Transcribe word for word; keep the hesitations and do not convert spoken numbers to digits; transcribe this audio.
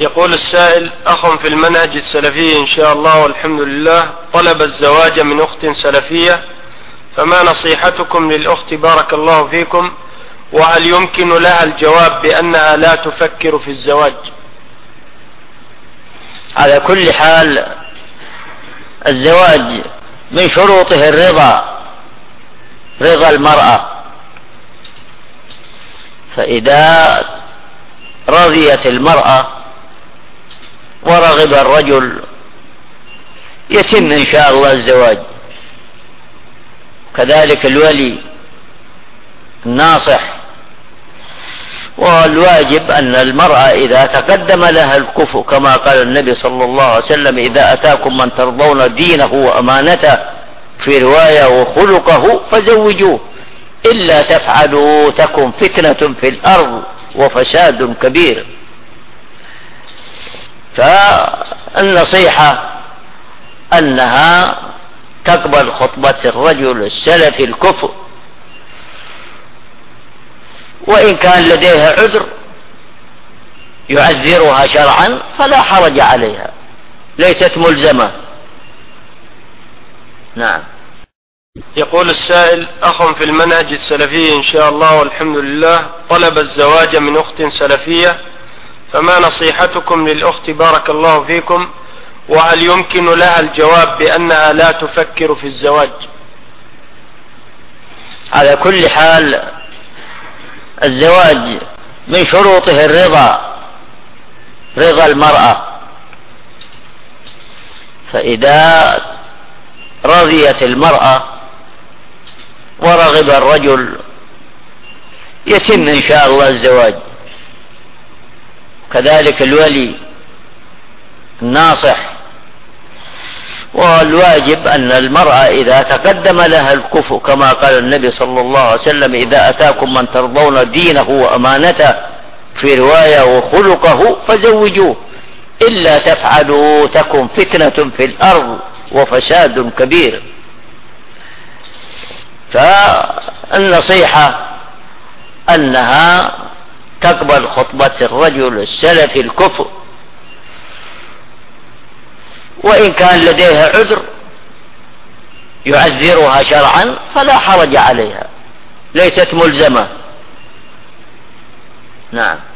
يقول السائل: أخ في المنهج السلفي إن شاء الله والحمد لله طلب الزواج من أخت سلفية، فما نصيحتكم للأخت بارك الله فيكم؟ وهل يمكن لها الجواب بأنها لا تفكر في الزواج؟ على كل حال الزواج من شروطه الرضا، رضا المرأة، فإذا رضيت المرأة ورغب الرجل يتم إن شاء الله الزواج. كذلك الولي الناصح. والواجب أن المرأة إذا تقدم لها الكفء كما قال النبي صلى الله عليه وسلم: إذا أتاكم من ترضون دينه وأمانته، في رواية وخلقه فزوجوه، إلا تفعلوا تكن فتنة في الأرض وفساد كبير. فالنصيحة أنها تقبل خطبة الرجل السلفي الكفء، وإن كان لديها عذر يعذرها شرعا فلا حرج عليها، ليست ملزمة. نعم. يقول السائل: أخ في المنهج السلفي إن شاء الله والحمد لله طلب الزواج من أخت سلفية، فما نصيحتكم للأخت بارك الله فيكم؟ وهل يمكن لها الجواب بأنها لا تفكر في الزواج؟ على كل حال الزواج من شروطه الرضا، رضا المرأة، فإذا رضيت المرأة ورغب الرجل يتم إن شاء الله الزواج. كذلك الولي الناصح. والواجب أن المرأة إذا تقدم لها الكفء كما قال النبي صلى الله عليه وسلم: إذا أتاكم من ترضون دينه وأمانته، في رواية وخلقه فزوجوه، إلا تفعلوا تكن فتنة في الأرض وفساد كبير. فالنصيحة أنها تقبل خطبة الرجل السلفي الكفء، وإن كان لديها عذر يعذرها شرعا فلا حرج عليها، ليست ملزمة. نعم.